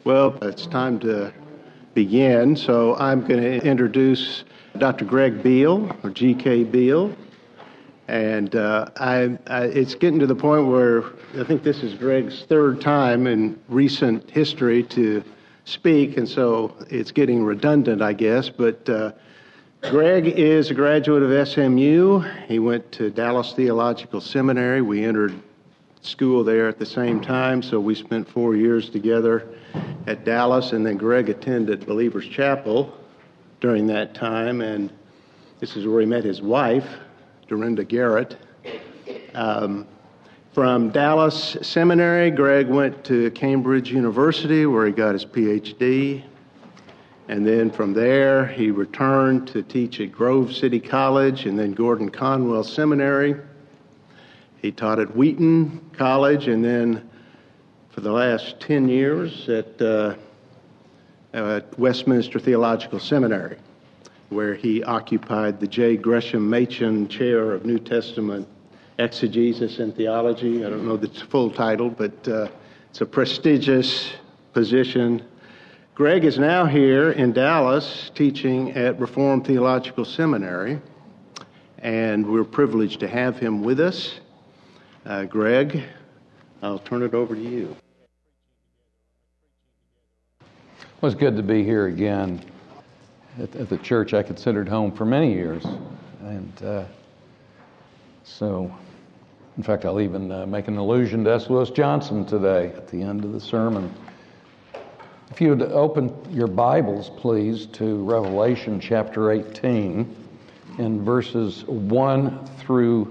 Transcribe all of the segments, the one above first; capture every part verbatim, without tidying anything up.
Well, it's time to begin, so I'm going to introduce Doctor Greg Beale, or G K Beale. And uh, I, I, it's getting to the point where I think this is Greg's third time in recent history to speak, and so it's getting redundant, I guess. But uh, Greg is a graduate of S M U. He went to Dallas Theological Seminary. We entered school there at the same time, so we spent four years together at Dallas, and then Greg attended Believers Chapel during that time, and this is where he met his wife, Dorinda Garrett. Um, from Dallas Seminary, Greg went to Cambridge University, where he got his P H D, and then from there he returned to teach at Grove City College and then Gordon Conwell Seminary. He taught at Wheaton College, and then for the last ten years at, uh, at Westminster Theological Seminary, where he occupied the J. Gresham Machen Chair of New Testament Exegesis and Theology. I don't know the full title, but uh, it's a prestigious position. Greg is now here in Dallas teaching at Reformed Theological Seminary, and we're privileged to have him with us. Uh, Greg, I'll turn it over to you. Well, it's good to be here again at, at the church I considered home for many years. And uh, so, in fact, I'll even uh, make an allusion to S. Lewis Johnson today at the end of the sermon. If you would open your Bibles, please, to Revelation chapter eighteen in verses one through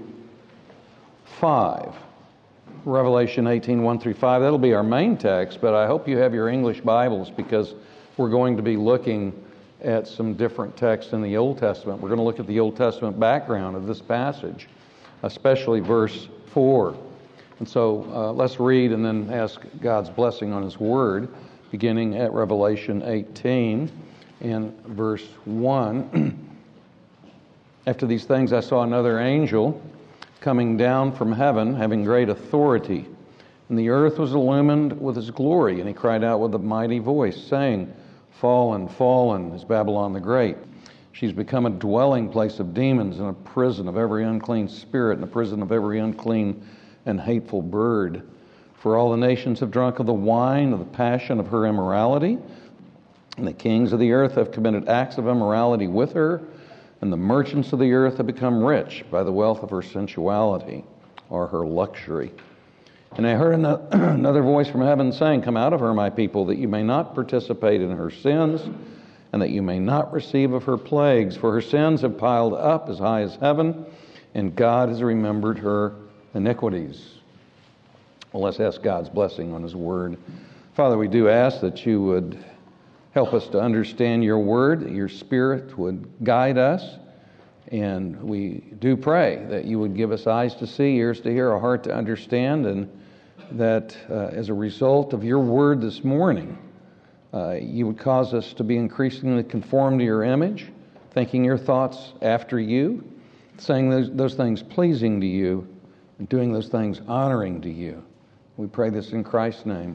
five. Revelation eighteen, one through five. That'll be our main text, but I hope you have your English Bibles because we're going to be looking at some different texts in the Old Testament. We're going to look at the Old Testament background of this passage, especially verse four. And so uh, let's read and then ask God's blessing on His Word, beginning at Revelation eighteen and verse one. After these things I saw another angel coming down from heaven, having great authority. And the earth was illumined with his glory, and he cried out with a mighty voice, saying, Fallen, fallen is Babylon the Great. She's become a dwelling place of demons and a prison of every unclean spirit and a prison of every unclean and hateful bird. For all the nations have drunk of the wine of the passion of her immorality, and the kings of the earth have committed acts of immorality with her, and the merchants of the earth have become rich by the wealth of her sensuality, or her luxury. And I heard another voice from heaven saying, Come out of her, my people, that you may not participate in her sins, and that you may not receive of her plagues. For her sins have piled up as high as heaven, and God has remembered her iniquities. Well, let's ask God's blessing on His Word. Father, we do ask that you would help us to understand your word, that your Spirit would guide us, and we do pray that you would give us eyes to see, ears to hear, a heart to understand, and that uh, as a result of your word this morning, uh, you would cause us to be increasingly conformed to your image, thinking your thoughts after you, saying those, those things pleasing to you, and doing those things honoring to you. We pray this in Christ's name.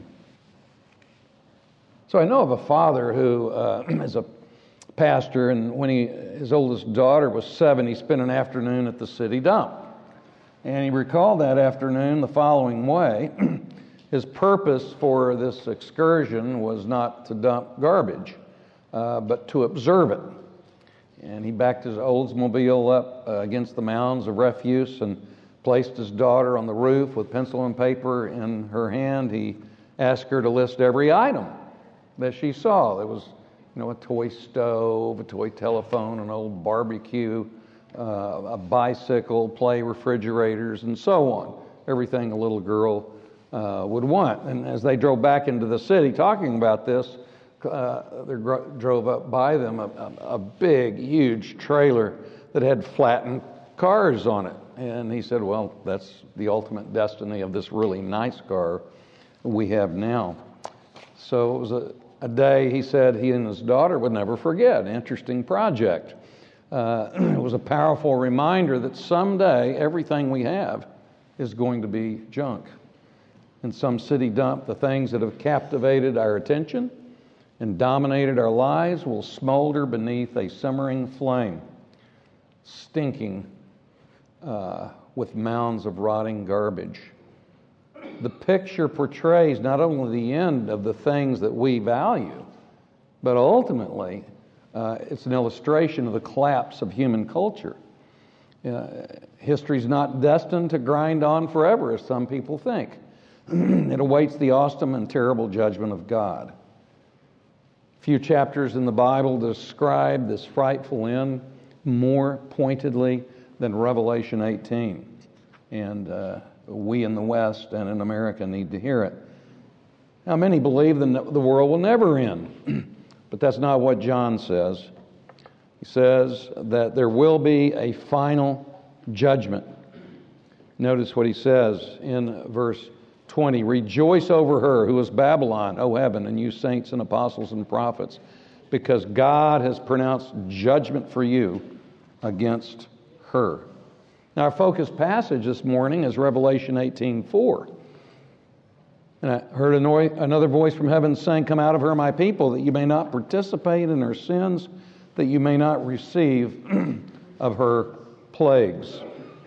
So I know of a father who uh, is a pastor, and when he, his oldest daughter was seven, he spent an afternoon at the city dump. And he recalled that afternoon the following way. His purpose for this excursion was not to dump garbage, uh, but to observe it. And he backed his Oldsmobile up uh, against the mounds of refuse and placed his daughter on the roof with pencil and paper in her hand. He asked her to list every item that she saw. There was, you know, a toy stove, a toy telephone, an old barbecue, uh, a bicycle, play refrigerators, and so on. Everything a little girl uh, would want. And as they drove back into the city talking about this, uh, they gro- drove up by them a, a, a big, huge trailer that had flattened cars on it. And he said, well, that's the ultimate destiny of this really nice car we have now. So it was a A day, he said, he and his daughter would never forget. An interesting project. Uh, it was a powerful reminder that someday everything we have is going to be junk. in some city dump, the things that have captivated our attention and dominated our lives will smolder beneath a simmering flame, stinking uh, with mounds of rotting garbage. The picture portrays not only the end of the things that we value, but ultimately uh, it's an illustration of the collapse of human culture. Uh, history's not destined to grind on forever, as some people think. It awaits the awesome and terrible judgment of God. Few chapters in the Bible describe this frightful end more pointedly than Revelation eighteen. And uh, we in the West and in America need to hear it. Now, many believe the, the world will never end, but that's not what John says. He says that there will be a final judgment. Notice what he says in verse twenty. Rejoice over her who is Babylon, O heaven, and you saints and apostles and prophets, because God has pronounced judgment for you against her. Now, our focus passage this morning is Revelation eighteen four. And I heard another voice from heaven saying, come out of her, my people, that you may not participate in her sins, that you may not receive of her plagues.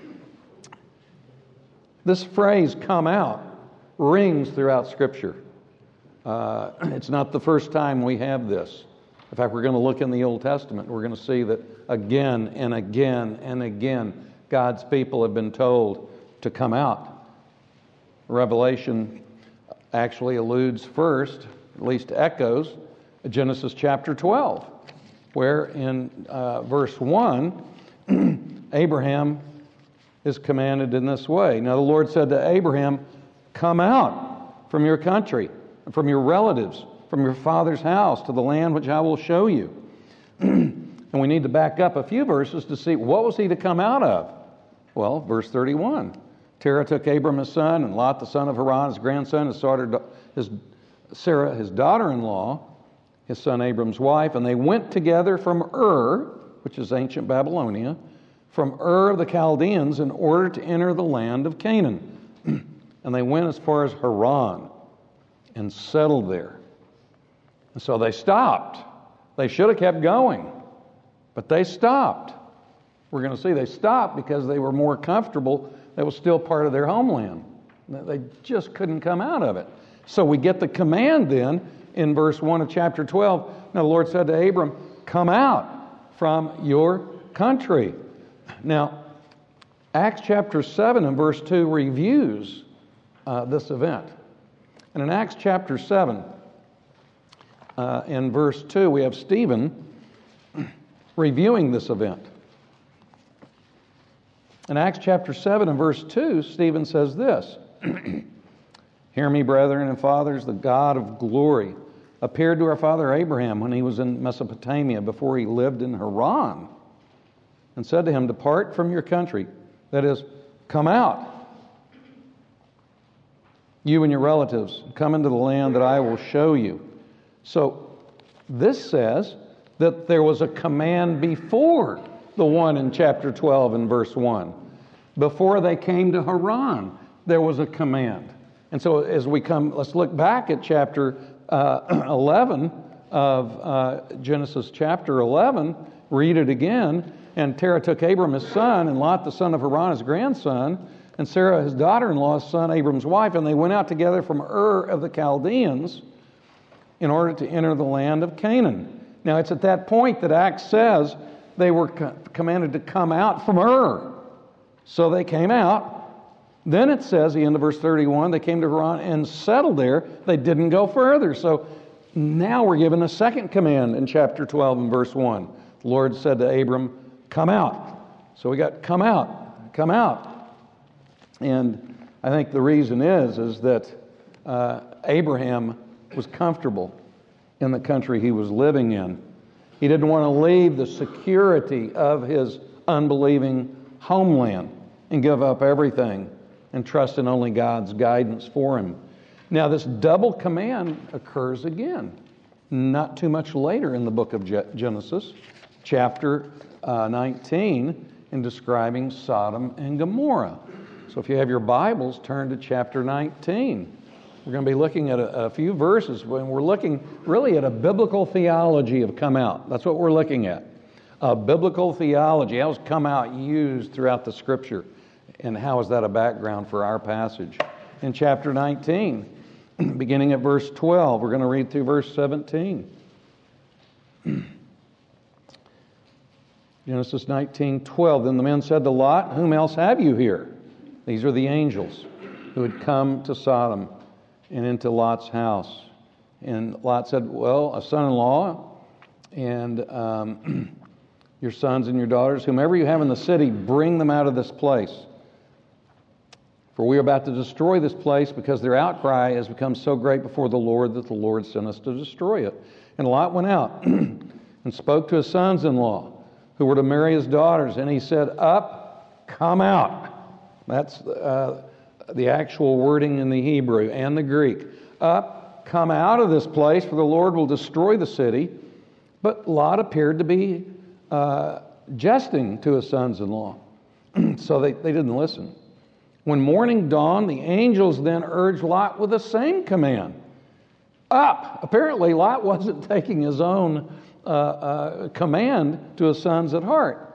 This phrase, come out, rings throughout Scripture. Uh, it's not the first time we have this. In fact, we're going to look in the Old Testament. We're going to see that again and again and again, God's people have been told to come out. Revelation actually alludes first, at least echoes, Genesis chapter twelve, where in uh, verse one, Abraham is commanded in this way. Now the Lord said to Abraham, come out from your country, from your relatives, from your father's house to the land which I will show you. And we need to back up a few verses to see what was he to come out of. Well, verse thirty-one. Terah took Abram his son, and Lot the son of Haran his grandson, and his Sarah his daughter-in-law, his son Abram's wife, and they went together from Ur, which is ancient Babylonia, from Ur of the Chaldeans in order to enter the land of Canaan. And they went as far as Haran and settled there. And so they stopped. They should have kept going, but they stopped. We're going to see they stopped because they were more comfortable. That was still part of their homeland. They just couldn't come out of it. So we get the command then in verse one of chapter twelve. Now the Lord said to Abram, come out from your country. Now, Acts chapter seven and verse two reviews uh, this event. And in Acts chapter seven, uh, in verse two, we have Stephen reviewing this event. In Acts chapter seven and verse two, Stephen says this, hear me, brethren and fathers, the God of glory appeared to our father Abraham when he was in Mesopotamia before he lived in Haran, and said to him, depart from your country, that is, come out, you and your relatives, come into the land that I will show you. So this says that there was a command before the one in chapter twelve and verse one. Before they came to Haran, there was a command. And so as we come, let's look back at chapter uh, eleven of uh, Genesis chapter eleven, read it again. And Terah took Abram his son, and Lot the son of Haran his grandson, and Sarah his daughter-in-law's son, Abram's wife, and they went out together from Ur of the Chaldeans in order to enter the land of Canaan. Now it's at that point that Acts says they were co- commanded to come out from Ur. So they came out. Then it says, the end of verse thirty-one, they came to Haran and settled there. They didn't go further. So now we're given a second command in chapter twelve and verse one. The Lord said to Abram, come out. So we got come out, come out. And I think the reason is, is that uh, Abraham was comfortable in the country he was living in. He didn't want to leave the security of his unbelieving homeland and give up everything and trust in only God's guidance for him. Now, this double command occurs again, not too much later in the book of Genesis, chapter uh, nineteen, in describing Sodom and Gomorrah. So if you have your Bibles, turn to chapter nineteen. We're going to be looking at a, a few verses when we're looking really at a biblical theology of come out. That's what we're looking at. A biblical theology. How is come out used throughout the Scripture? And how is that a background for our passage? In chapter nineteen, beginning at verse twelve, we're going to read through verse seventeen. Genesis nineteen twelve. Then the men said to Lot, "Whom else have you here?" These are the angels who had come to Sodom and into Lot's house. And Lot said, "Well, a son-in-law and um, your sons and your daughters, whomever you have in the city, bring them out of this place. For we are about to destroy this place because their outcry has become so great before the Lord that the Lord sent us to destroy it." And Lot went out and spoke to his sons-in-law who were to marry his daughters. And he said, "Up, come out." That's uh, the actual wording in the Hebrew and the Greek. "Up, come out of this place, for the Lord will destroy the city." But Lot appeared to be uh, jesting to his sons-in-law. So they, they didn't listen. When morning dawned, the angels then urged Lot with the same command. Up! Apparently Lot wasn't taking his own uh, uh, command to his sons at heart.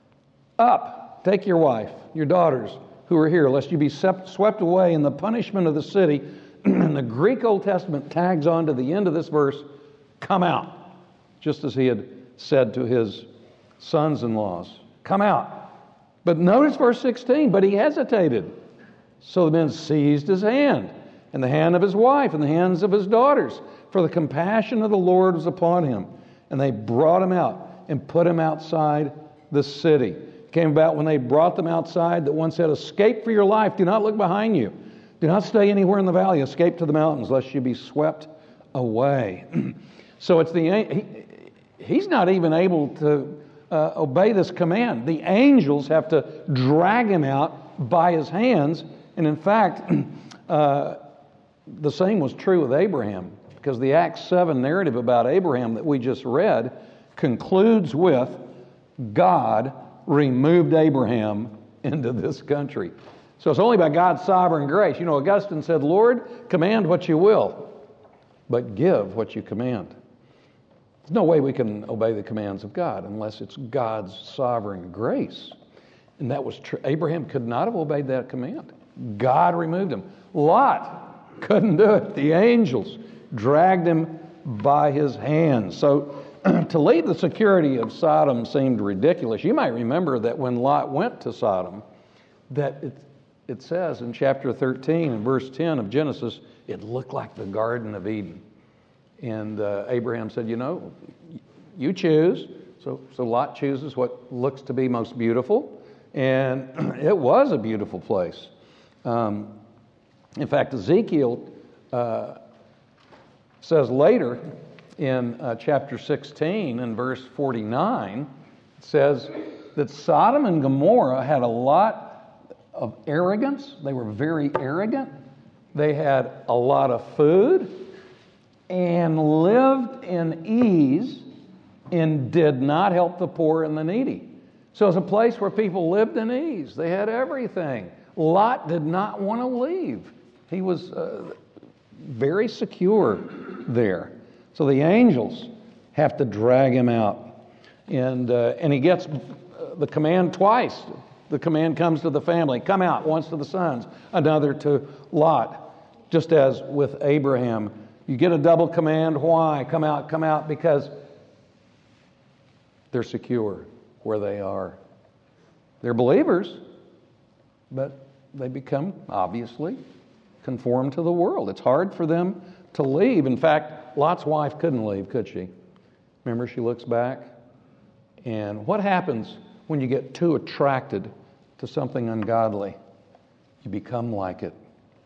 "Up, take your wife, your daughters who are here, lest you be swept away in the punishment of the city." And the Greek Old Testament tags on to the end of this verse, "Come out," just as he had said to his sons-in-laws. Come out. But notice verse sixteen, but he hesitated. So the men seized his hand, and the hand of his wife, and the hands of his daughters, for the compassion of the Lord was upon him. And they brought him out and put him outside the city. It came about when they brought them outside that one said, "Escape for your life. Do not look behind you. Do not stay anywhere in the valley. Escape to the mountains, lest you be swept away." So it's the he, he's not even able to uh, obey this command. The angels have to drag him out by his hands. And in fact, uh, the same was true with Abraham, because the Acts seven narrative about Abraham that we just read concludes with, God removed Abraham into this country. So it's only by God's sovereign grace. You know, Augustine said, "Lord, command what you will, but give what you command." There's no way we can obey the commands of God unless it's God's sovereign grace. And that was true. Abraham could not have obeyed that command. God removed him. Lot couldn't do it. The angels dragged him by his hands. So to leave the security of Sodom seemed ridiculous. You might remember that when Lot went to Sodom, that it, it says in chapter thirteen and verse ten of Genesis, it looked like the Garden of Eden. And uh, Abraham said, "You know, you choose." So, so Lot chooses what looks to be most beautiful. And it was a beautiful place. Um, in fact, Ezekiel uh, says later in uh, chapter sixteen and verse forty-nine, it says that Sodom and Gomorrah had a lot of arrogance. They were very arrogant. They had a lot of food and lived in ease and did not help the poor and the needy. So it's a place where people lived in ease. They had everything. Lot did not want to leave. He was uh, very secure there. So the angels have to drag him out. And, uh, and he gets the command twice. The command comes to the family, come out, once to the sons, another to Lot. Just as with Abraham, you get a double command. Why? Come out, come out, because they're secure where they are. They're believers, but they become, obviously, conformed to the world. It's hard for them to leave. In fact, Lot's wife couldn't leave, could she? Remember, she looks back. And what happens when you get too attracted to something ungodly? You become like it.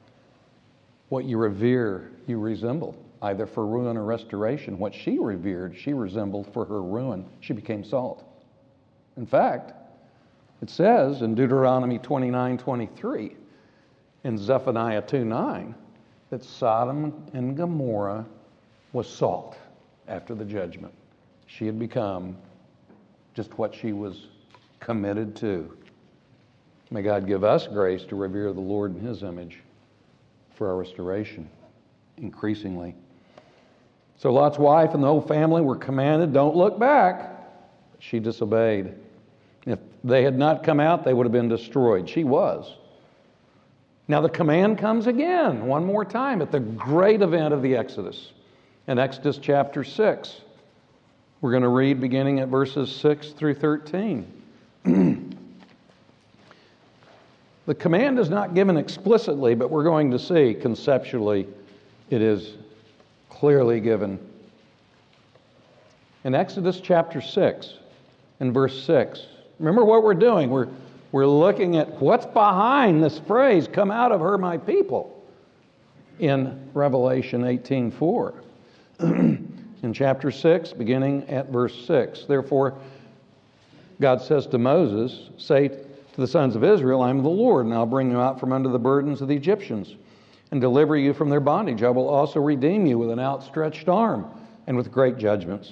What you revere, you resemble, either for ruin or restoration. What she revered, she resembled for her ruin. She became salt. In fact, it says in Deuteronomy twenty-nine twenty-three and Zephaniah two nine that Sodom and Gomorrah was salt after the judgment. She had become just what she was committed to. May God give us grace to revere the Lord in His image for our restoration. increasingly. So Lot's wife and the whole family were commanded, don't look back. She disobeyed. If they had not come out, they would have been destroyed. She was. Now the command comes again, one more time, at the great event of the Exodus. In Exodus chapter six, we're going to read beginning at verses six through thirteen. The command is not given explicitly, but we're going to see conceptually it is clearly given. In Exodus chapter six, in verse six, remember what we're doing. We're, we're looking at what's behind this phrase, come out of her, my people, in Revelation eighteen four. In chapter six, beginning at verse six, therefore, God says to Moses, say to the sons of Israel, I am the Lord, and I'll bring you out from under the burdens of the Egyptians and deliver you from their bondage. I will also redeem you with an outstretched arm and with great judgments.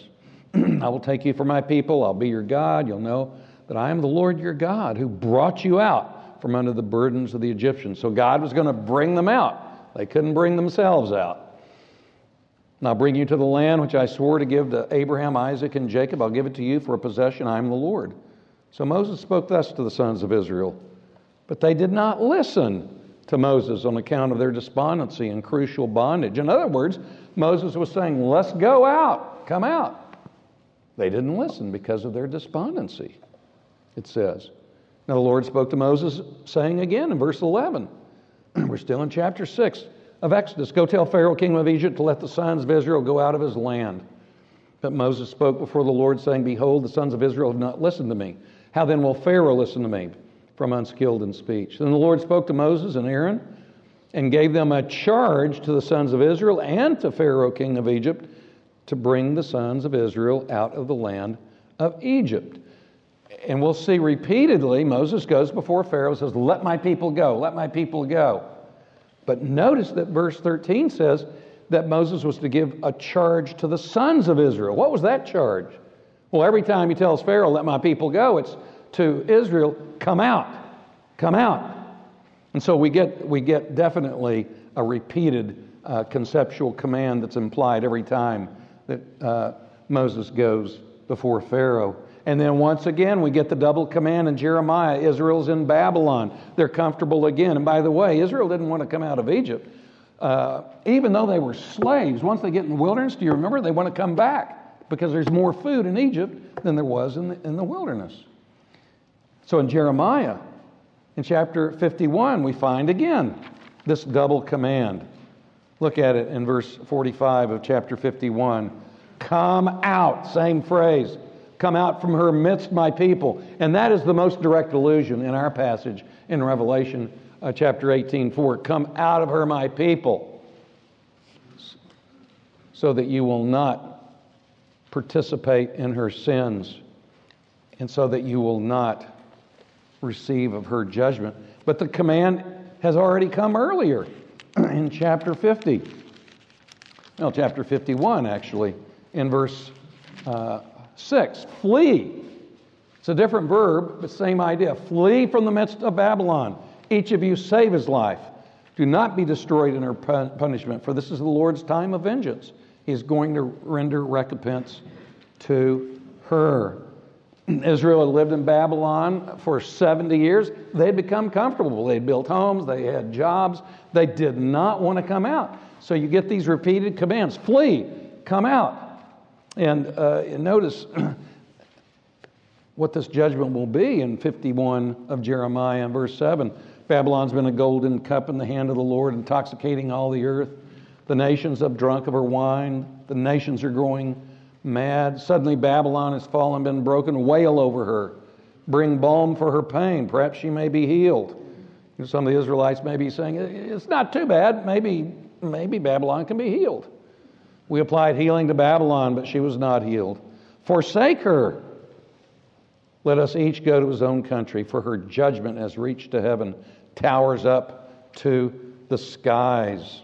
I will take you for my people. I'll be your God. You'll know that I am the Lord your God who brought you out from under the burdens of the Egyptians. So God was going to bring them out. They couldn't bring themselves out. And I'll bring you to the land which I swore to give to Abraham, Isaac, and Jacob. I'll give it to you for a possession. I am the Lord. So Moses spoke thus to the sons of Israel. But they did not listen to Moses on account of their despondency and crucial bondage. In other words, Moses was saying, let's go out, come out. They didn't listen because of their despondency, it says. Now the Lord spoke to Moses, saying again in verse eleven, we're still in chapter six of Exodus, go tell Pharaoh, king of Egypt, to let the sons of Israel go out of his land. But Moses spoke before the Lord, saying, behold, the sons of Israel have not listened to me. How then will Pharaoh listen to me? From unskilled in speech. Then the Lord spoke to Moses and Aaron and gave them a charge to the sons of Israel and to Pharaoh, king of Egypt, to bring the sons of Israel out of the land of Egypt. And we'll see repeatedly, Moses goes before Pharaoh and says, let my people go, let my people go. But notice that verse thirteen says that Moses was to give a charge to the sons of Israel. What was that charge? Well, every time he tells Pharaoh, let my people go, it's to Israel, come out, come out. And so we get we get definitely a repeated uh, conceptual command that's implied every time that uh, Moses goes before Pharaoh. And then once again, we get the double command in Jeremiah. Israel's in Babylon. They're comfortable again. And by the way, Israel didn't want to come out of Egypt. Uh, even though they were slaves, once they get in the wilderness, do you remember? They want to come back because there's more food in Egypt than there was in the, in the wilderness. So in Jeremiah, in chapter fifty-one, we find again this double command. Look at it in verse forty-five of chapter fifty-one. Come out, same phrase. Come out from her midst, my people. And that is the most direct allusion in our passage in Revelation uh, chapter eighteen four. Come out of her, my people, so that you will not participate in her sins, and so that you will not receive of her judgment. But the command has already come earlier in chapter fifty. No, chapter fifty-one, actually, in verse uh, six. Flee. It's a different verb, but same idea. Flee from the midst of Babylon. Each of you save his life. Do not be destroyed in her punishment, for this is the Lord's time of vengeance. He is going to render recompense to her. Israel had lived in Babylon for seventy years. They had become comfortable. They had built homes. They had jobs. They did not want to come out. So you get these repeated commands. Flee. Come out. And uh, notice what this judgment will be in fifty-one of Jeremiah, verse seven. Babylon's been a golden cup in the hand of the Lord, intoxicating all the earth. The nations have drunk of her wine. The nations are growing mad. Suddenly Babylon has fallen, been broken. Wail over her. Bring balm for her pain. Perhaps she may be healed. Some of the Israelites may be saying, it's not too bad. Maybe, maybe Babylon can be healed. We applied healing to Babylon, but she was not healed. Forsake her. Let us each go to his own country, for her judgment has reached to heaven, towers up to the skies.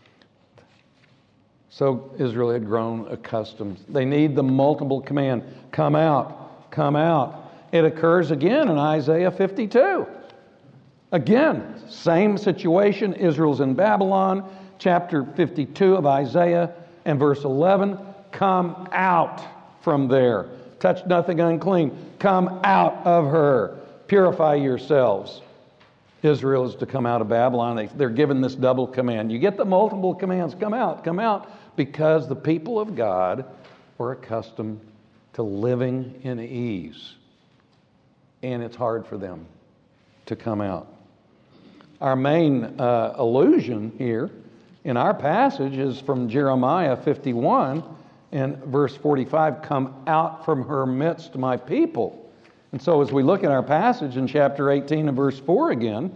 So Israel had grown accustomed. They need the multiple command, come out, come out. It occurs again in Isaiah fifty-two. Again, same situation. Israel's in Babylon. chapter fifty-two of Isaiah and verse eleven, come out from there. Touch nothing unclean. Come out of her. Purify yourselves. Israel is to come out of Babylon. They, they're given this double command. You get the multiple commands. Come out, come out. Because the people of God were accustomed to living in ease. And it's hard for them to come out. Our main uh, allusion here in our passage is from Jeremiah fifty-one and verse forty-five, come out from her midst, my people. And so as we look at our passage in chapter eighteen and verse four again,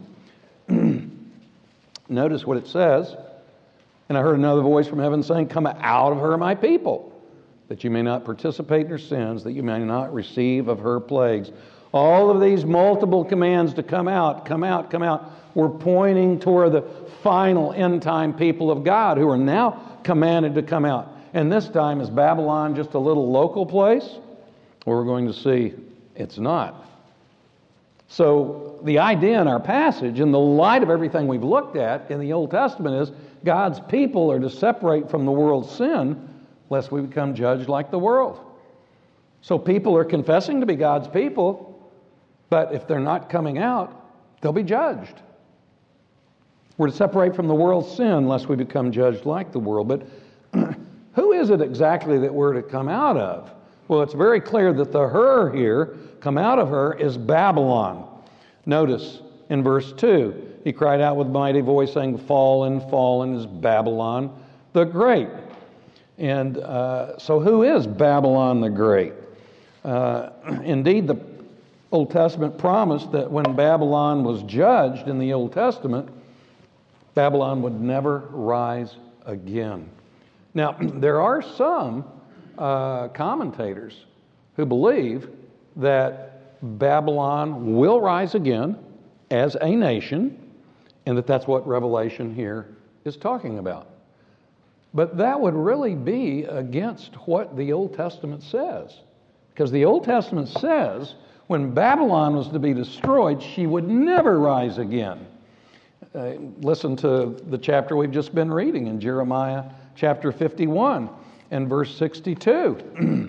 notice what it says. And I heard another voice from heaven saying, come out of her, my people, that you may not participate in her sins, that you may not receive of her plagues. All of these multiple commands to come out, come out, come out, were pointing toward the final end-time people of God who are now commanded to come out. And this time, is Babylon just a little local place? Well, we're going to see it's not. So the idea in our passage, in the light of everything we've looked at in the Old Testament, is God's people are to separate from the world's sin lest we become judged like the world. So people are confessing to be God's people, but if they're not coming out, they'll be judged. We're to separate from the world's sin lest we become judged like the world. But who is it exactly that we're to come out of? Well, it's very clear that the her here, come out of her, is Babylon. Notice in verse two, he cried out with mighty voice, saying, fallen, fallen is Babylon the Great. And uh, so who is Babylon the Great? Uh, indeed, the Old Testament promised that when Babylon was judged in the Old Testament, Babylon would never rise again. Now, there are some uh, commentators who believe that Babylon will rise again as a nation, and that that's what Revelation here is talking about. But that would really be against what the Old Testament says. Because the Old Testament says when Babylon was to be destroyed, she would never rise again. Uh, listen to the chapter we've just been reading in Jeremiah chapter fifty-one and verse sixty-two.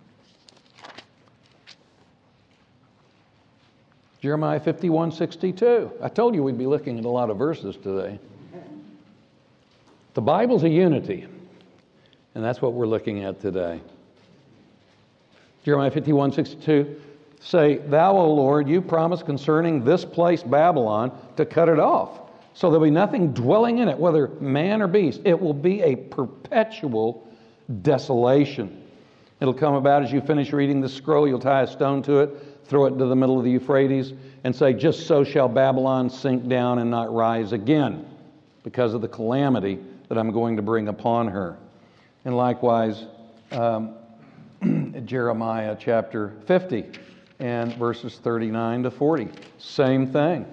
Jeremiah fifty-one, sixty-two. I told you we'd be looking at a lot of verses today. The Bible's a unity, and that's what we're looking at today. Jeremiah fifty-one, sixty-two. Say, thou, O Lord, you promised concerning this place, Babylon, to cut it off. So there'll be nothing dwelling in it, whether man or beast. It will be a perpetual desolation. It'll come about as you finish reading the scroll, you'll tie a stone to it, throw it into the middle of the Euphrates, and say, just so shall Babylon sink down and not rise again, because of the calamity that I'm going to bring upon her. And likewise, um, Jeremiah chapter fifty and verses thirty-nine to forty. Same thing.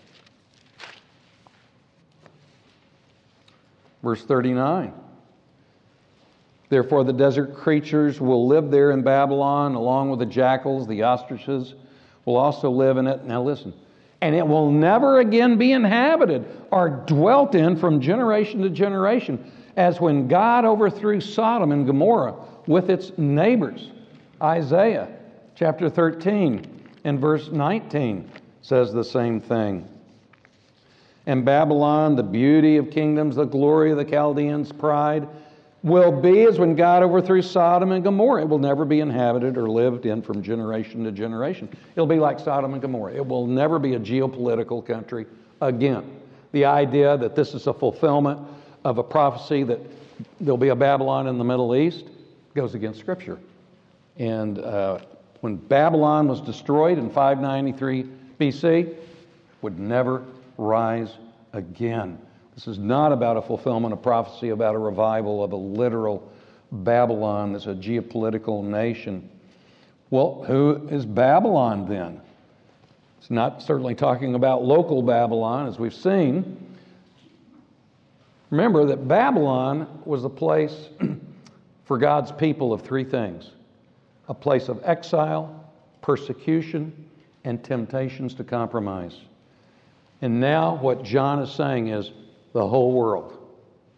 Verse thirty-nine. Therefore the desert creatures will live there in Babylon, along with the jackals, the ostriches will also live in it. Now listen. And it will never again be inhabited or dwelt in from generation to generation, as when God overthrew Sodom and Gomorrah with its neighbors. Isaiah chapter thirteen and verse nineteen says the same thing. And Babylon, the beauty of kingdoms, the glory of the Chaldeans' pride, will be as when God overthrew Sodom and Gomorrah. It will never be inhabited or lived in from generation to generation. It'll be like Sodom and Gomorrah. It will never be a geopolitical country again. The idea that this is a fulfillment of a prophecy that there'll be a Babylon in the Middle East goes against Scripture. And uh, when Babylon was destroyed in five ninety-three B C, would never rise again. This is not about a fulfillment of prophecy, about a revival of a literal Babylon that's a geopolitical nation. Well, who is Babylon then? It's not certainly talking about local Babylon, as we've seen. Remember that Babylon was a place for God's people of three things: a place of exile, persecution, and temptations to compromise. And now what John is saying is the whole world.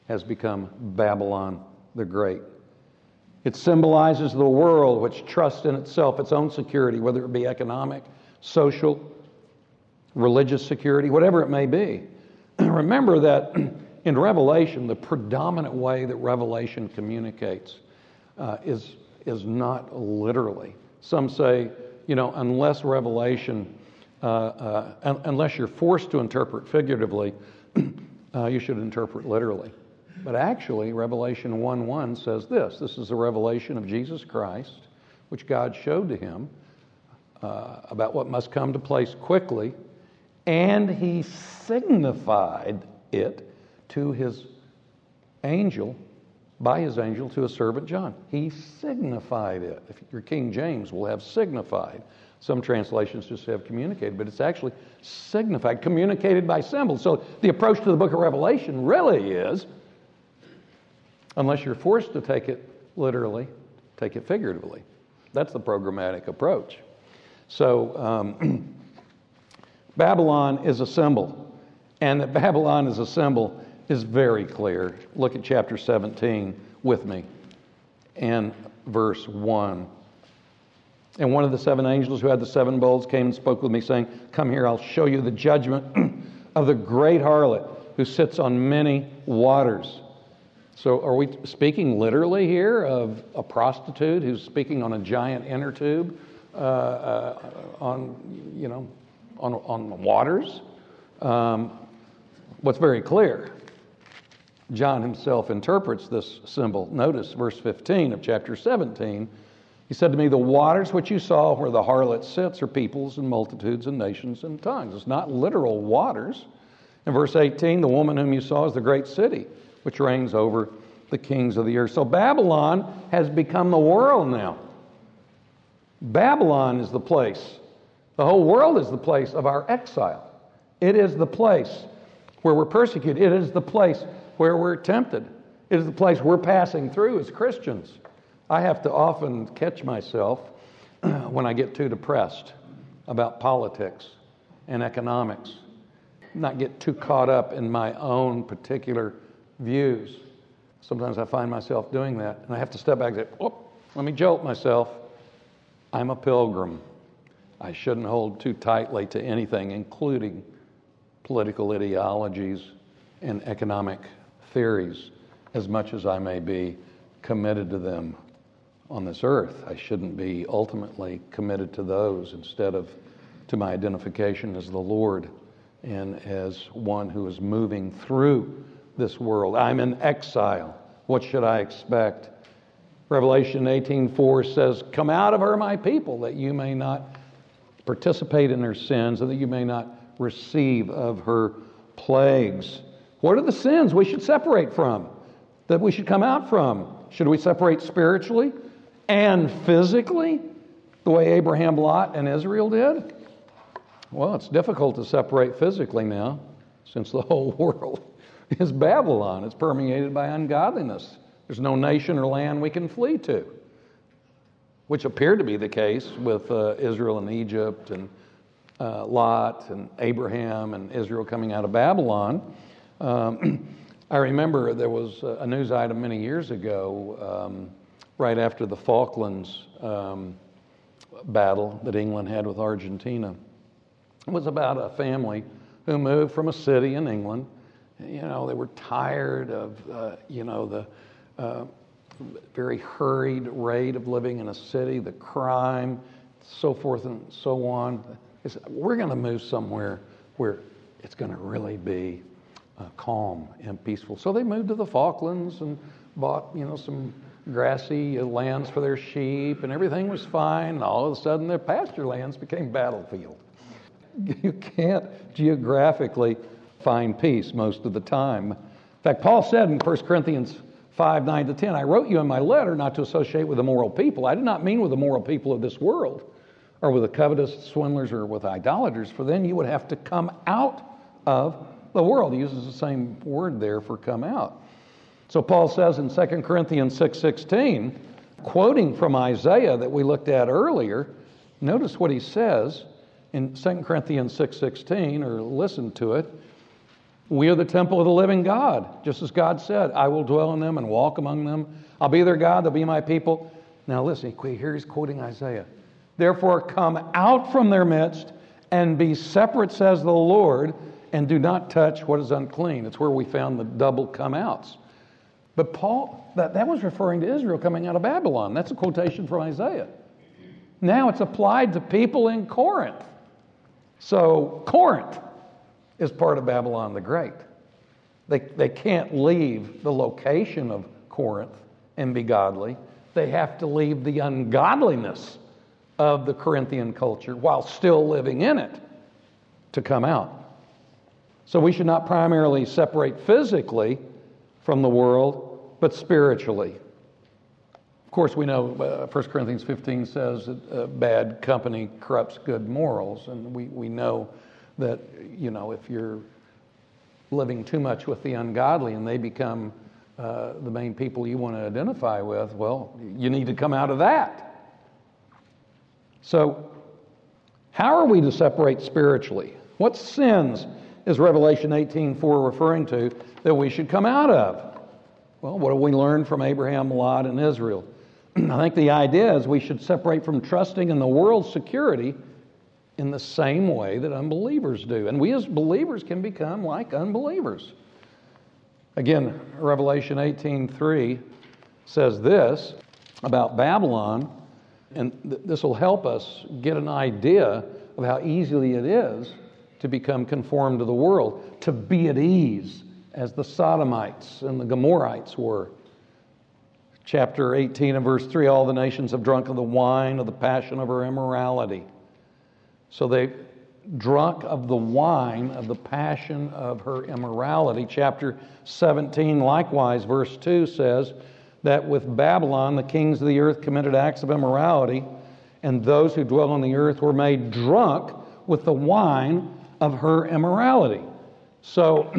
has become Babylon the Great. It symbolizes the world which trusts in itself, its own security, whether it be economic, social, religious security, whatever it may be. Remember that in Revelation, the predominant way that Revelation communicates uh, is, is not literally. Some say, you know, unless Revelation, uh, uh, un- unless you're forced to interpret figuratively, uh, you should interpret literally. But actually, Revelation one one says this. This is the revelation of Jesus Christ, which God showed to him uh, about what must come to place quickly, and he signified it to his angel, by his angel to his servant John. He signified it. If your King James will have signified. Some translations just have communicated, but it's actually signified, communicated by symbols. So the approach to the book of Revelation really is, unless you're forced to take it literally, take it figuratively. That's the programmatic approach. So um, Babylon is a symbol, and that Babylon is a symbol is very clear. Look at chapter seventeen with me and verse one. And one of the seven angels who had the seven bowls came and spoke with me, saying, "Come here, I'll show you the judgment of the great harlot who sits on many waters." So are we speaking literally here of a prostitute who's speaking on a giant inner tube uh, uh, on, you know, on, on the waters? Um, what's very clear, John himself interprets this symbol. Notice verse fifteen of chapter seventeen. He said to me, "The waters which you saw where the harlot sits are peoples and multitudes and nations and tongues." It's not literal waters. In verse eighteen, "The woman whom you saw is the great city, which reigns over the kings of the earth." So Babylon has become the world now. Babylon is the place. The whole world is the place of our exile. It is the place where we're persecuted. It is the place where we're tempted. It is the place we're passing through as Christians. I have to often catch myself when I get too depressed about politics and economics, not get too caught up in my own particular views. Sometimes I find myself doing that, and I have to step back and say, "Oh, let me jolt myself. I'm a pilgrim. I shouldn't hold too tightly to anything, including political ideologies and economic theories, as much as I may be committed to them on this earth. I shouldn't be ultimately committed to those instead of to my identification as the Lord and as one who is moving through this world. I'm in exile. What should I expect? Revelation eighteen four says, "Come out of her, my people, that you may not participate in her sins and that you may not receive of her plagues." What are the sins we should separate from, that we should come out from? Should we separate spiritually and physically, the way Abraham, Lot, and Israel did? Well, it's difficult to separate physically now, since the whole world is Babylon. It's permeated by ungodliness. There's no nation or land we can flee to, which appeared to be the case with uh, Israel and Egypt and uh, Lot and Abraham and Israel coming out of Babylon. Um, I remember there was a news item many years ago, um, right after the Falklands um, battle that England had with Argentina. It was about a family who moved from a city in England. You know, they were tired of, uh, you know, the uh, very hurried rate of living in a city, the crime, so forth and so on. They said, we're going to move somewhere where it's going to really be uh, calm and peaceful. So they moved to the Falklands and bought, you know, some grassy lands for their sheep, and everything was fine. And all of a sudden, their pasture lands became battlefield. You can't geographically find peace most of the time. In fact, Paul said in First Corinthians five, nine to ten, "I wrote you in my letter not to associate with immoral people." I did not mean with the moral people of this world, or with the covetous, swindlers, or with idolaters, for then you would have to come out of the world. He uses the same word there for come out. So Paul says in Second Corinthians six sixteen, quoting from Isaiah that we looked at earlier, notice what he says in Second Corinthians six sixteen, or listen to it. We are the temple of the living God, just as God said, I will dwell in them and walk among them. I'll be their God, they'll be my people. Now listen, here he's quoting Isaiah. Therefore come out from their midst and be separate, says the Lord, and do not touch what is unclean. It's where we found the double come outs. But Paul, that, that was referring to Israel coming out of Babylon. That's a quotation from Isaiah. Now it's applied to people in Corinth. So Corinth is part of Babylon the Great. They, they can't leave the location of Corinth and be godly. They have to leave the ungodliness of the Corinthian culture while still living in it to come out. So we should not primarily separate physically from the world, but spiritually. Of course, we know uh, First Corinthians fifteen says that uh, bad company corrupts good morals, and we, we know that, you know, if you're living too much with the ungodly and they become uh, the main people you want to identify with, well, you need to come out of that. So, how are we to separate spiritually? What sins is Revelation eighteen four referring to that we should come out of? Well, what do we learn from Abraham, Lot, and Israel? I think the idea is we should separate from trusting in the world's security in the same way that unbelievers do. And we as believers can become like unbelievers. Again, Revelation eighteen three says this about Babylon, and th- this will help us get an idea of how easily it is to become conformed to the world, to be at ease as the Sodomites and the Gomorrites were. Chapter eighteen and verse three, all the nations have drunk of the wine of the passion of her immorality. So they drunk of the wine of the passion of her immorality. Chapter seventeen, likewise, verse two says that with Babylon, the kings of the earth committed acts of immorality, and those who dwell on the earth were made drunk with the wine of her immorality. So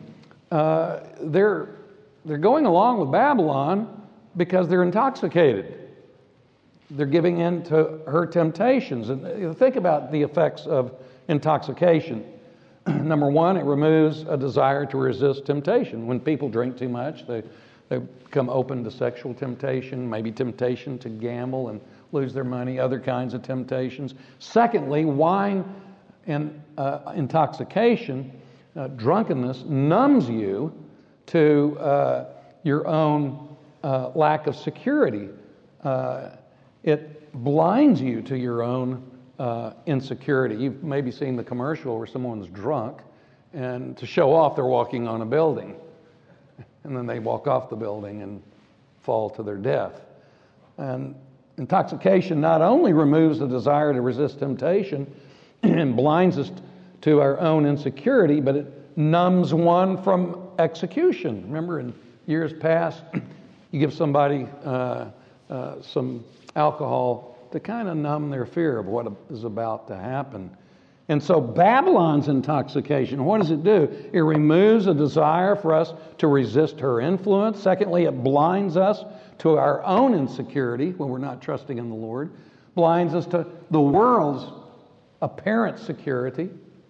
uh, they're, they're going along with Babylon because they're intoxicated. They're giving in to her temptations. And think about the effects of intoxication. Number one, it removes a desire to resist temptation. When people drink too much, they, they become open to sexual temptation, maybe temptation to gamble and lose their money, other kinds of temptations. Secondly, wine and uh, intoxication, uh, drunkenness, numbs you to uh, your own uh, lack of security. Uh, it blinds you to your own uh, insecurity. You've maybe seen the commercial where someone's drunk, and to show off, they're walking on a building. And then they walk off the building and fall to their death. And intoxication not only removes the desire to resist temptation and blinds us to our own insecurity, but it numbs one from execution. Remember, in years past, you give somebody uh, uh, some alcohol to kind of numb their fear of what is about to happen. And so Babylon's intoxication, what does it do? It removes a desire for us to resist her influence. Secondly, it blinds us to our own insecurity when we're not trusting in the Lord. Blinds us to the world's apparent security.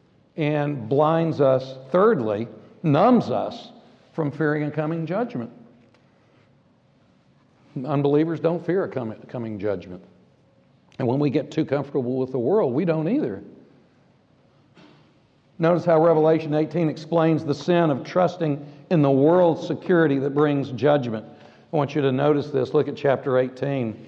And blinds us, thirdly, numbs us from fearing a coming judgment. Unbelievers don't fear a coming judgment. And when we get too comfortable with the world, we don't either. Notice how Revelation eighteen explains the sin of trusting in the world's security that brings judgment. I want you to notice this. Look at chapter eighteen.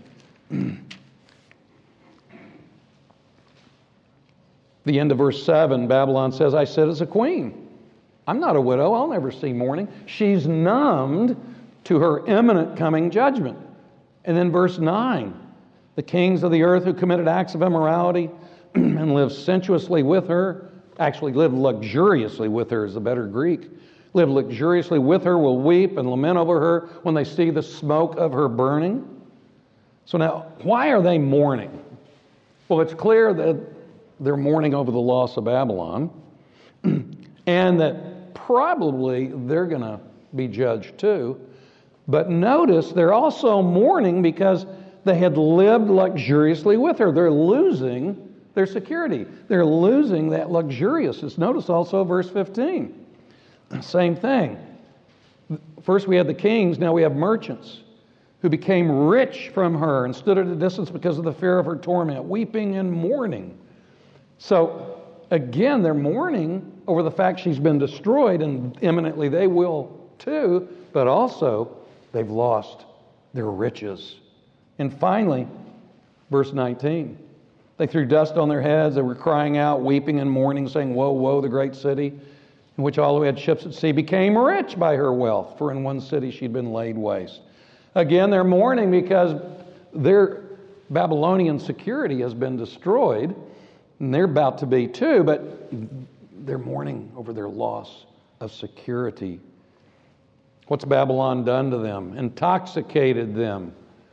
The end of verse seven, Babylon says, I sit as a queen. I'm not a widow. I'll never see mourning. She's numbed to her imminent coming judgment. And then verse nine, the kings of the earth who committed acts of immorality and lived sensuously with her, actually lived luxuriously with her is the better Greek, lived luxuriously with her, will weep and lament over her when they see the smoke of her burning. So now, why are they mourning? Well, it's clear that they're mourning over the loss of Babylon, and that probably they're going to be judged too. But notice they're also mourning because they had lived luxuriously with her. They're losing their security. They're losing that luxuriousness. Notice also verse fifteen. Same thing. First we had the kings, now we have merchants who became rich from her and stood at a distance because of the fear of her torment, weeping and mourning. So again, they're mourning over the fact she's been destroyed, and imminently they will too, but also they've lost their riches. And finally, verse nineteen, they threw dust on their heads, they were crying out, weeping and mourning, saying, woe, woe, the great city, in which all who had ships at sea became rich by her wealth, for in one city she'd been laid waste. Again, they're mourning because their Babylonian security has been destroyed, and they're about to be too, but they're mourning over their loss of security. What's Babylon done to them? Intoxicated them.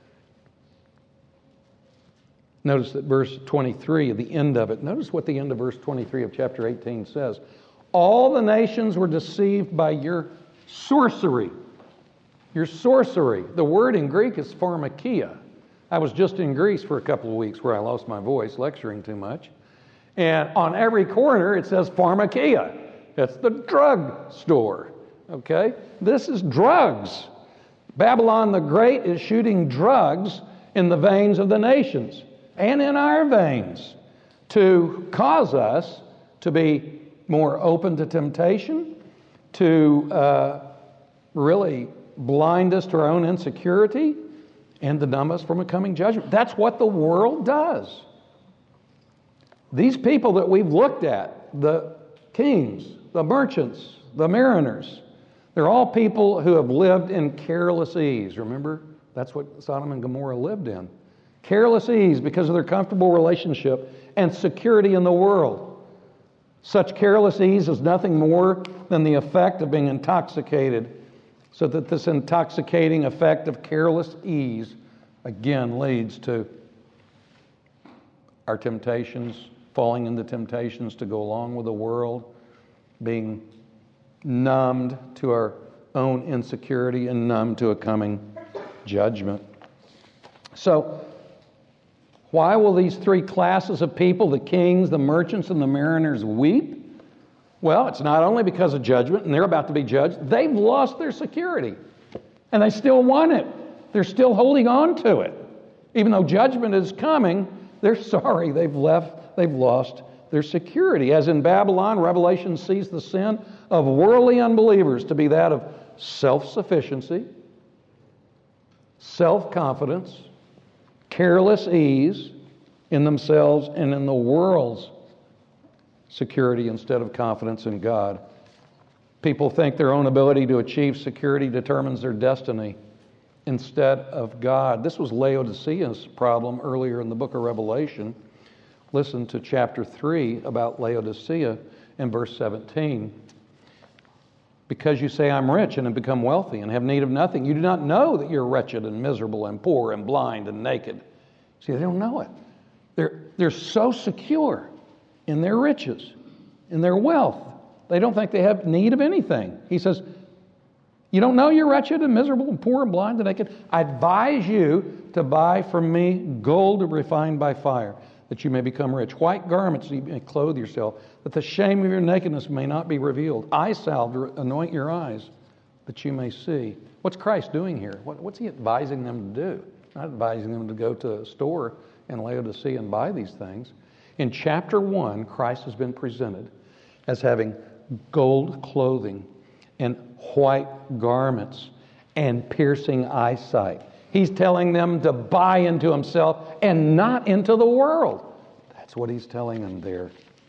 Notice that verse twenty-three, at the end of it, notice what the end of verse twenty-three of chapter eighteen says. All the nations were deceived by your sorcery. Your sorcery. The word in Greek is pharmakia. I was just in Greece for a couple of weeks where I lost my voice lecturing too much. And on every corner it says pharmakia. It's the drug store. Okay? This is drugs. Babylon the Great is shooting drugs in the veins of the nations and in our veins to cause us to be more open to temptation, to uh, really blind us to our own insecurity, and to numb us from a coming judgment. That's what the world does. These people that we've looked at, the kings, the merchants, the mariners, they're all people who have lived in careless ease. Remember, that's what Sodom and Gomorrah lived in. Careless ease because of their comfortable relationship and security in the world. Such careless ease is nothing more than the effect of being intoxicated, so that this intoxicating effect of careless ease again leads to our temptations, falling into temptations to go along with the world, being numbed to our own insecurity and numb to a coming judgment. So, why will these three classes of people, the kings, the merchants, and the mariners, weep? Well, it's not only because of judgment, and they're about to be judged, they've lost their security. And they still want it. They're still holding on to it. Even though judgment is coming, they're sorry they've left, they've lost their security. As in Babylon, Revelation sees the sin of worldly unbelievers to be that of self-sufficiency, self-confidence, careless ease in themselves and in the world's security instead of confidence in God. People think their own ability to achieve security determines their destiny instead of God. This was Laodicea's problem earlier in the book of Revelation. Listen to chapter three about Laodicea in verse seventeen. Because you say, I'm rich and have become wealthy and have need of nothing, you do not know that you're wretched and miserable and poor and blind and naked. See, they don't know it. They're, they're so secure in their riches, in their wealth. They don't think they have need of anything. He says, you don't know you're wretched and miserable and poor and blind and naked? I advise you to buy from me gold refined by fire, that you may become rich. White garments, that you may clothe yourself, that the shame of your nakedness may not be revealed. Eye salve to anoint your eyes, that you may see. What's Christ doing here? What, what's he advising them to do? Not advising them to go to a store in Laodicea and buy these things. In chapter one, Christ has been presented as having gold clothing and white garments and piercing eyesight. He's telling them to buy into himself and not into the world. That's what he's telling them there.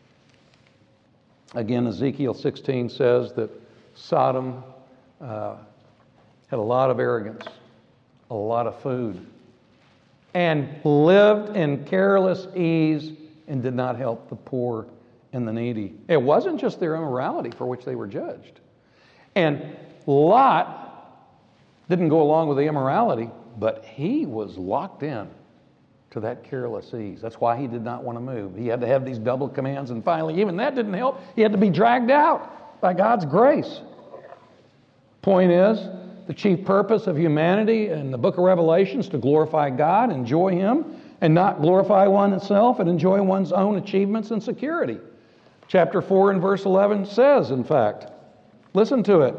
Again, Ezekiel sixteen says that Sodom uh, had a lot of arrogance, a lot of food, and lived in careless ease and did not help the poor and the needy. It wasn't just their immorality for which they were judged. And Lot didn't go along with the immorality, but he was locked in to that careless ease. That's why he did not want to move. He had to have these double commands, and finally, even that didn't help. He had to be dragged out by God's grace. Point is, the chief purpose of humanity in the book of Revelation is to glorify God, enjoy Him, and not glorify oneself and enjoy one's own achievements and security. Chapter four and verse eleven says, in fact, Listen to it.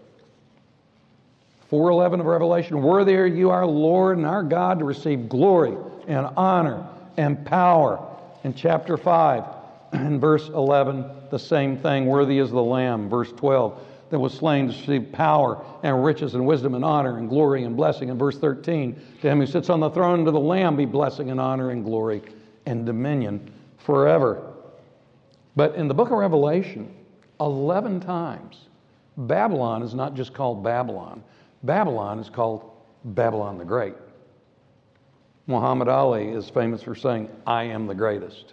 four eleven of Revelation, worthy are you, our Lord and our God, to receive glory and honor and power. In chapter five, in verse eleven, the same thing, worthy is the Lamb. Verse twelve, that was slain to receive power and riches and wisdom and honor and glory and blessing. In verse thirteen, to him who sits on the throne and to the Lamb be blessing and honor and glory and dominion forever. But in the book of Revelation, eleven times, Babylon is not just called Babylon. Babylon is called Babylon the Great. Muhammad Ali is famous for saying, I am the greatest.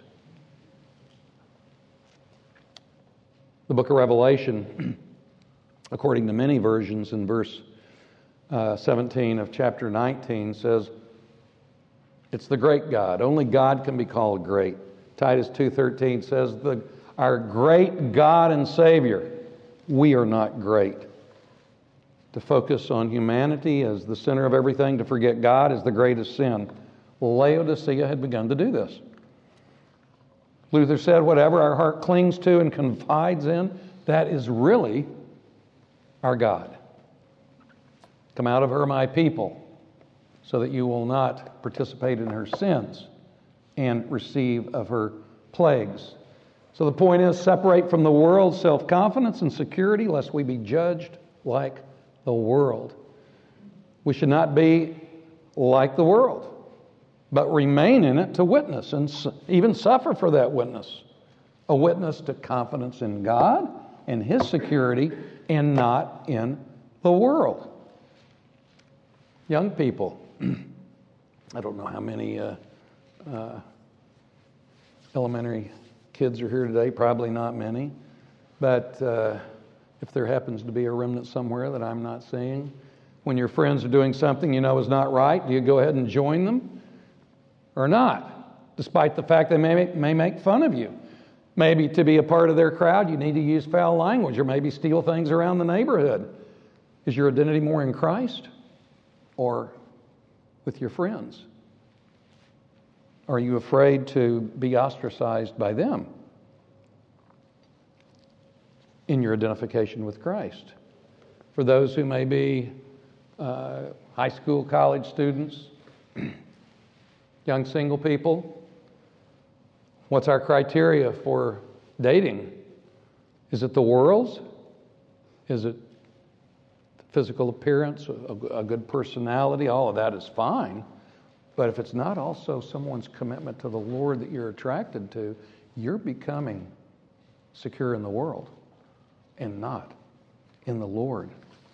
The book of Revelation, according to many versions, in verse uh, seventeen of chapter nineteen, says, it's the great God. Only God can be called great. Titus two thirteen says, the, our great God and Savior. We are not great. To focus on humanity as the center of everything, to forget God is the greatest sin. Laodicea had begun to do this. Luther said, whatever our heart clings to and confides in, that is really our God. Come out of her, my people, so that you will not participate in her sins and receive of her plagues. So the point is, separate from the world self-confidence and security, lest we be judged like the world. We should not be like the world, but remain in it to witness and even suffer for that witness. A witness to confidence in God and His security and not in the world. Young people, I don't know how many uh, uh, elementary kids are here today, probably not many, but uh, if there happens to be a remnant somewhere that I'm not seeing, when your friends are doing something you know is not right, do you go ahead and join them or not? Despite the fact they may make, may make fun of you. Maybe to be a part of their crowd you need to use foul language or maybe steal things around the neighborhood. Is your identity more in Christ or with your friends? Are you afraid to be ostracized by them in your identification with Christ? For those who may be uh, high school, college students, young single people, what's our criteria for dating? Is it the world's? Is it physical appearance, a, a good personality? All of that is fine. But if it's not also someone's commitment to the Lord that you're attracted to, you're becoming secure in the world and not in the Lord.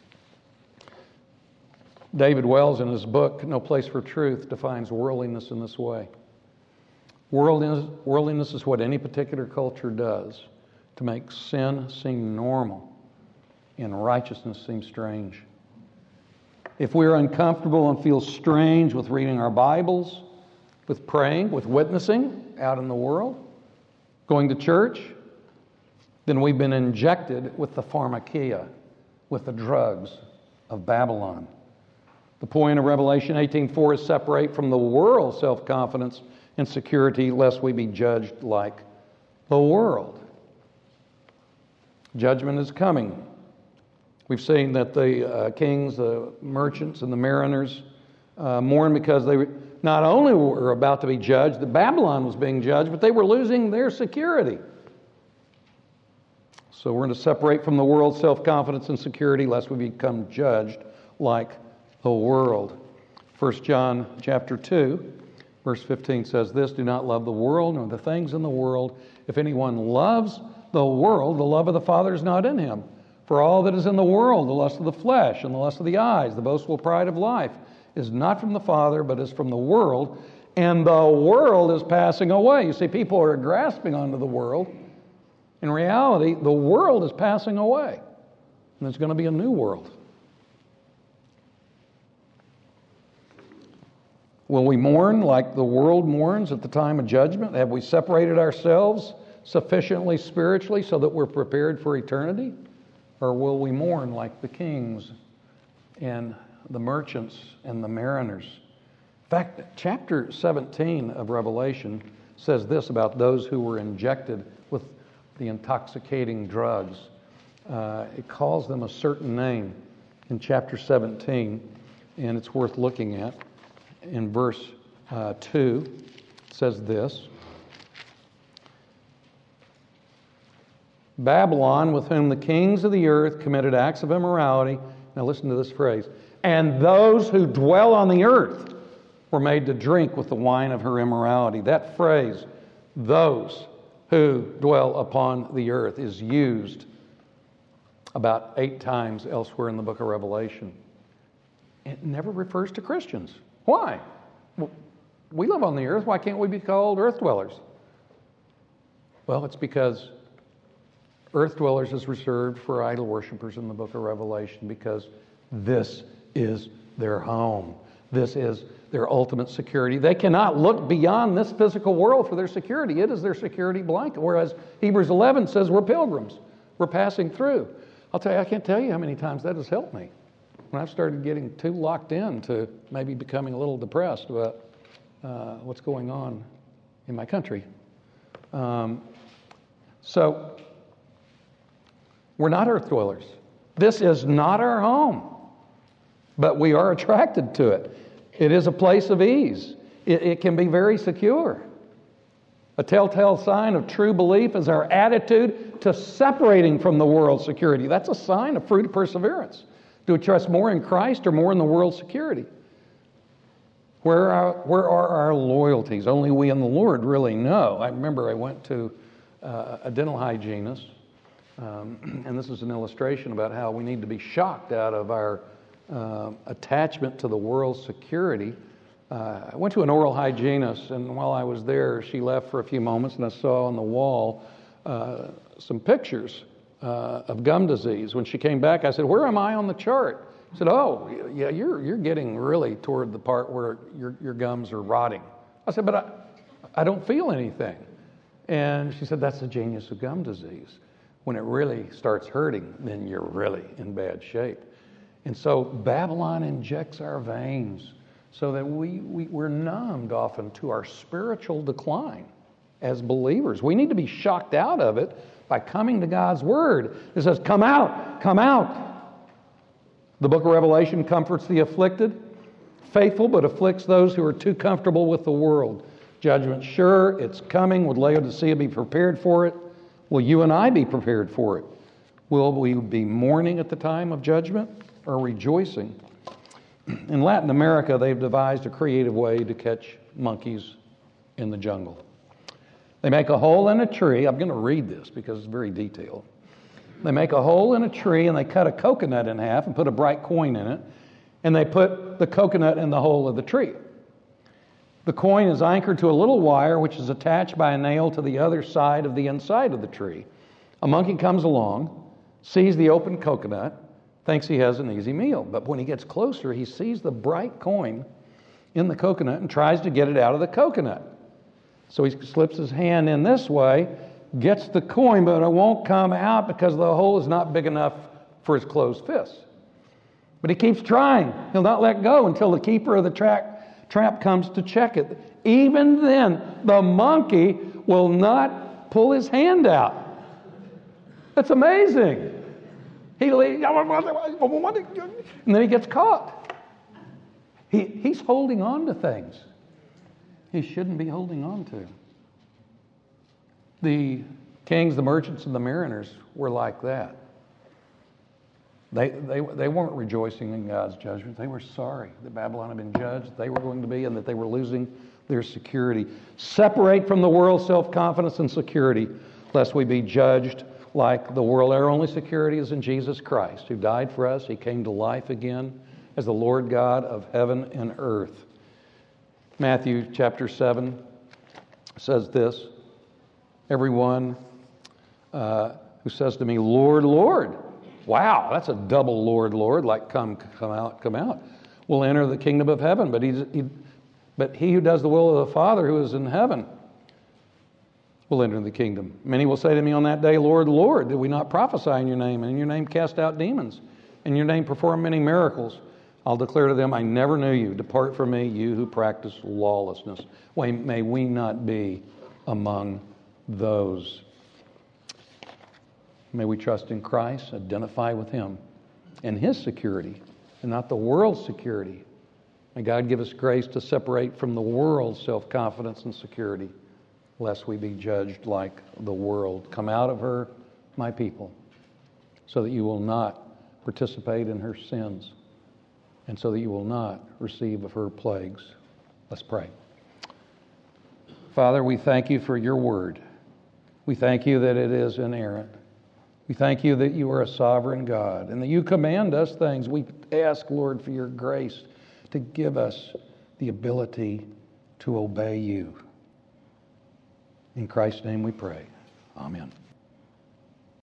David Wells, in his book, No Place for Truth, defines worldliness in this way. Worldliness, worldliness is what any particular culture does to make sin seem normal and righteousness seem strange. If we're uncomfortable and feel strange with reading our Bibles, with praying, with witnessing out in the world, going to church, then we've been injected with the pharmakia, with the drugs of Babylon. The point of Revelation eighteen four is separate from the world self-confidence and security, lest we be judged like the world. Judgment is coming. We've seen that the uh, kings, the merchants, and the mariners uh, mourn because they not only were about to be judged, that Babylon was being judged, but they were losing their security. So we're going to separate from the world self-confidence and security, lest we become judged like the world. First John chapter two, verse fifteen says this, do not love the world nor the things in the world. If anyone loves the world, the love of the Father is not in him. For all that is in the world, the lust of the flesh and the lust of the eyes, the boastful pride of life, is not from the Father, but is from the world. And the world is passing away. You see, people are grasping onto the world. In reality, the world is passing away. And there's going to be a new world. Will we mourn like the world mourns at the time of judgment? Have we separated ourselves sufficiently spiritually so that we're prepared for eternity? Or will we mourn like the kings and the merchants and the mariners? In fact, chapter seventeen of Revelation says this about those who were injected with the intoxicating drugs. uh, it calls them a certain name in chapter seventeen, and it's worth looking at. In verse uh, two, it says this: Babylon, with whom the kings of the earth committed acts of immorality. Now listen to this phrase. And those who dwell on the earth were made to drink with the wine of her immorality. That phrase, those who dwell upon the earth, is used about eight times elsewhere in the book of Revelation. It never refers to Christians. Why? Well, we live on the earth. Why can't we be called earth dwellers? Well, it's because earth dwellers is reserved for idol worshipers in the book of Revelation, because this is their home. This is their ultimate security. They cannot look beyond this physical world for their security. It is their security blanket. Whereas Hebrews eleven says we're pilgrims. We're passing through. I'll tell you, I can't tell you how many times that has helped me. When I've started getting too locked in to maybe becoming a little depressed about uh, what's going on in my country. Um, so, we're not earth dwellers. This is not our home, but we are attracted to it. It is a place of ease. It, it can be very secure. A telltale sign of true belief is our attitude to separating from the world's security. That's a sign of fruit of perseverance. Do we trust more in Christ or more in the world's security? Where are, where are our loyalties? Only we and the Lord really know. I remember I went to uh, a dental hygienist, um, and this is an illustration about how we need to be shocked out of our uh, attachment to the world's security. Uh, I went to an oral hygienist, and while I was there, she left for a few moments, and I saw on the wall uh, some pictures uh, of gum disease. When she came back, I said, "Where am I on the chart?" She said, "Oh, yeah, you're you're getting really toward the part where your your gums are rotting." I said, "But I, I don't feel anything." And she said, "That's the genius of gum disease. When it really starts hurting, then you're really in bad shape." And so Babylon injects our veins so that we, we, we're numbed often to our spiritual decline as believers. We need to be shocked out of it by coming to God's Word. It says, "Come out, come out." The book of Revelation comforts the afflicted, faithful, but afflicts those who are too comfortable with the world. Judgment sure, it's coming. Would Laodicea be prepared for it? Will you and I be prepared for it? Will we be mourning at the time of judgment or rejoicing? In Latin America, they've devised a creative way to catch monkeys in the jungle. They make a hole in a tree. I'm going to read this because it's very detailed. They make a hole in a tree and they cut a coconut in half and put a bright coin in it, and they put the coconut in the hole of the tree. The coin is anchored to a little wire which is attached by a nail to the other side of the inside of the tree. A monkey comes along, sees the open coconut, thinks he has an easy meal. But when he gets closer, he sees the bright coin in the coconut and tries to get it out of the coconut. So he slips his hand in this way, gets the coin, but it won't come out because the hole is not big enough for his closed fist. But he keeps trying. He'll not let go until the keeper of the trap, trap comes to check it. Even then, the monkey will not pull his hand out. That's amazing. He leaves, and then he gets caught. He, he's holding on to things he shouldn't be holding on to. The kings, the merchants, and the mariners were like that. They, they, they weren't rejoicing in God's judgment. They were sorry that Babylon had been judged, they were going to be, and that they were losing their security. Separate from the world's self-confidence and security, lest we be judged like the world. Our only security is in Jesus Christ, who died for us. He came to life again as the Lord God of heaven and earth. Matthew chapter seven says this: "Everyone uh, who says to me, 'Lord, Lord,'" wow, that's a double Lord, Lord, like come, come out, come out, "will enter the kingdom of heaven. But he, he, but he who does the will of the Father who is in heaven will enter the kingdom. Many will say to me on that day, 'Lord, Lord, did we not prophesy in your name, and in your name cast out demons, and in your name perform many miracles?' I'll declare to them, 'I never knew you. Depart from me, you who practice lawlessness.'" May we not be among those. May we trust in Christ, identify with Him and His security, and not the world's security. May God give us grace to separate from the world's self-confidence and security, lest we be judged like the world. Come out of her, my people, so that you will not participate in her sins, and so that you will not receive of her plagues. Let's pray. Father, we thank you for your word. We thank you that it is inerrant. We thank you that you are a sovereign God and that you command us things. We ask, Lord, for your grace to give us the ability to obey you. In Christ's name we pray. Amen.